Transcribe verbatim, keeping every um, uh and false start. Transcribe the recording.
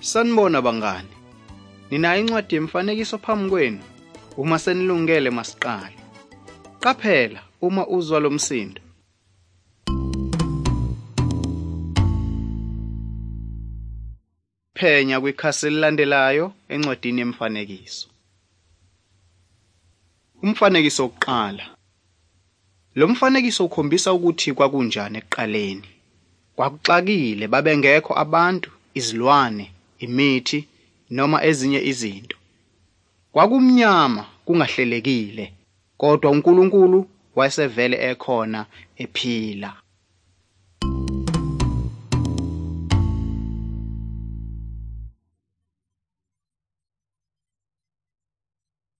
Sanibona bangani. Ninayo incwadi yemfanekiso phambi kwenu. Uma senilungele masiqale. Qaphela uma uzwa lo msindo. Phenya kwikhasi elilandelayo encwadini yemfanekiso. Umfanekiso wokuqala. Lo mfanekiso ukhombisa ukuthi kwakunjani ekuqaleni. Kwakuxakile babengekho abantu, izilwane, imithi noma ezinye izinto. Kwakumnyama kungahlelekile, kodwa uNkulunkulu wayesevele ekhona ephila.